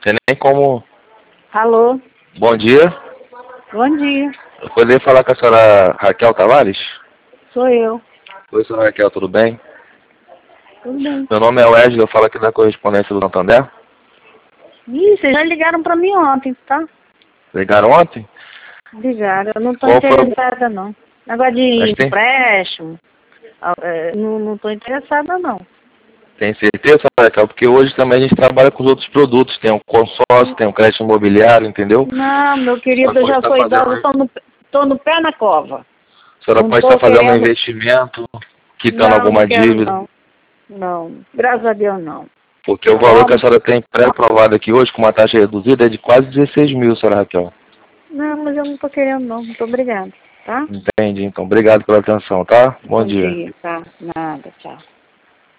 Tem nem como... Alô? Bom dia. Bom dia. Eu poderia falar com a senhora Raquel Tavares? Sou eu. Oi, senhora Raquel, tudo bem? Tudo bem. Meu nome é Wesley, eu falo aqui da correspondência do Santander. Ih, vocês já ligaram pra mim ontem, tá? Ligaram ontem? Ligaram. Eu não tô Qual foi o... interessada, não. Negócio de Mas empréstimo. Não tô interessada, não. tem certeza, senhora Raquel? Porque hoje também a gente trabalha com os outros produtos. Tem o consórcio, tem o crédito imobiliário, entendeu? Não, meu A senhora querido, eu pode já estar sou fazendo... idosa, tô no pé na cova. A senhora Não pode tô estar fazendo um querendo... investimento, quitando Não, não alguma quero, dívida. não. Não, graças a Deus, não. Porque o Tá valor que a bom? senhora tem pré-aprovado aqui hoje, com uma taxa reduzida, é de quase 16 mil, senhora Raquel. Não, mas eu não tô querendo, não. Muito obrigada, tá? Entendi, então. Obrigado pela atenção, tá? Bom Bom dia. dia, tá? Nada, tchau.